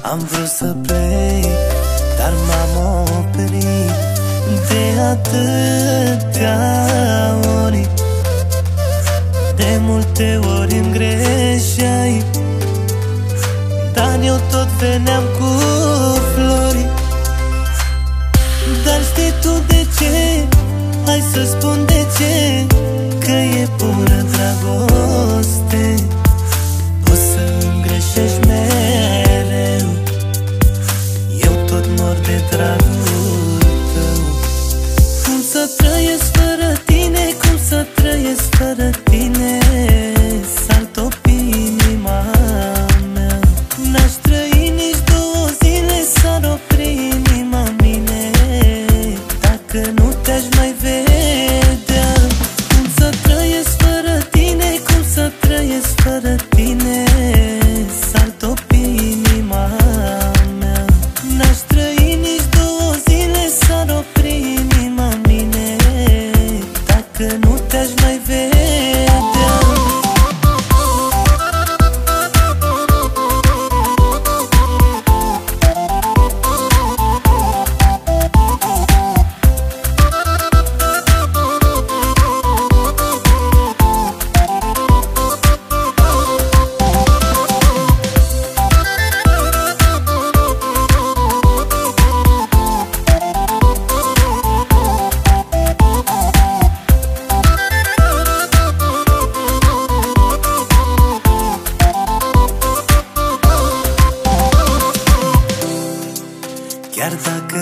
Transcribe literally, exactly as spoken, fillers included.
Am vrut să plec, dar m-am oprit de atâtea ori. De multe ori îmi greșeai, dar eu tot veneam cu flori. Dar știi tu de ce? Hai să spun de ce, că e pură dragoste. O să îmi greșești mereu, eu tot mor de dragul tău. Cum să trăiesc fără tine, cum să trăiesc fără tine? S-ar topi inima mea. N-aș trăi nici două zile, s-ar opri inima mine dacă nu te-aș mai vedea. Cum să trăiesc fără tine, cum să trăiesc fără tine? S-ar topi inima mea. N-aș trăi nici două zile, s-ar opri inima mine dacă nu te-aș mai vedea. Chiar dacă